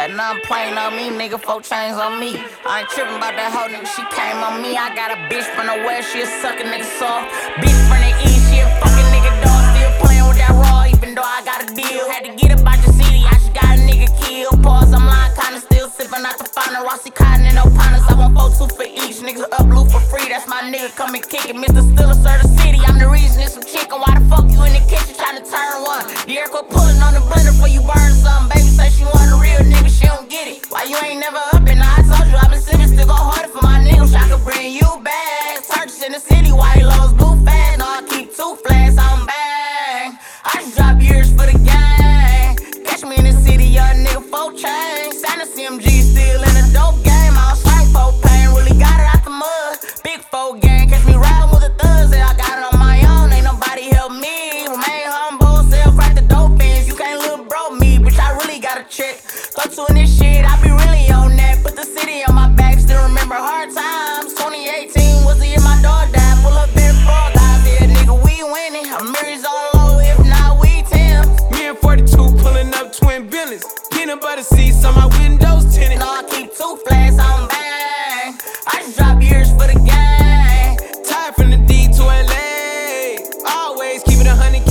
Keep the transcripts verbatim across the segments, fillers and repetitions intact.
Had none playing on me, nigga, four chains on me. I ain't tripping about that hoe, nigga, she came on me. I got a bitch from the west, she a suckin' nigga soft. Bitch from the east, she a fucking nigga dog. Still playing with that raw, even though I got a deal. Had to get about your city, I just got a nigga killed. Pause, I'm lying, kinda still sippin' out the final. Rossi Cotton and no partners, I want four two for each. Niggas up blue for free, that's my nigga, come and kick it. Mister Stiller, sir, the city, I'm the reason it's some chicken. Why the fuck you in the kitchen tryna turn one? The air quit pulling on the blender before you burn something. Baby say she want a real nigga, she don't get it. Why you ain't never up and I told you I been sippin', still go harder for my niggas. I could bring you back. Purchase in the city, white lows, blue fast. No, I keep two flats, I'm bang. I just drop years for the gang. Catch me in the city, young nigga, four chains. Sign a C M G, still in the dope game. I was straight for pain, really got it out the mud. Big four gang, catch me riding with the thugs, and I got it on my own. Ain't nobody help me. Remain humble, self right the dope ends. You can't little bro me, bitch, I really got a check. Go to in this shit, I be really on that. Put the city on my back, still remember hard times. twenty eighteen was the year my dog died. Pull up in frog guys, yeah, nigga, we winning. I'm Mary's all low, if not, we Tim. Me and forty-two pulling up twin billions. Peanut butter seats on my windows tinted. No, I keep two flats, I'm bang. I just drop years for the gang. Tired from the D to L A. Always keep it a hundred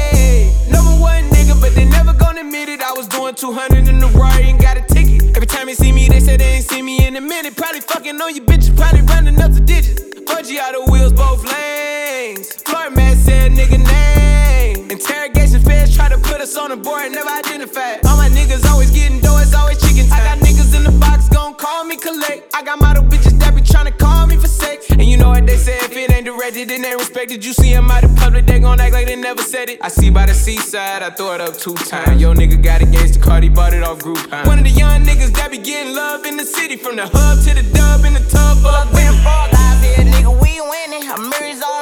K. Number one nigga, but they never gonna admit it. I was doing two hundred in the Rari and got a ticket. Every time they see me, they say they ain't see me in a minute. Probably fucking on you bitches, probably running up the digits. Fudgy out of wheels, both lanes. Floor man said nigga name. Interrogation feds try to put us on the board, never identified. All my niggas always getting dough, it's always chicken time. I got niggas in the box, gon' call me collect. I got model bitches that be tryna call me for sex. And you know what they say, if it ain't directed, then they respected. You see them out in public, they gon' act like they never said it. I see by the seaside, I throw it up two times. Yo nigga got engaged to Cardi, bought it off Groupon. One of the young niggas that be getting love in the city. From the hub to the dub in the tub, full up with frog guys, yeah, nigga, we winning. I'm Mary's all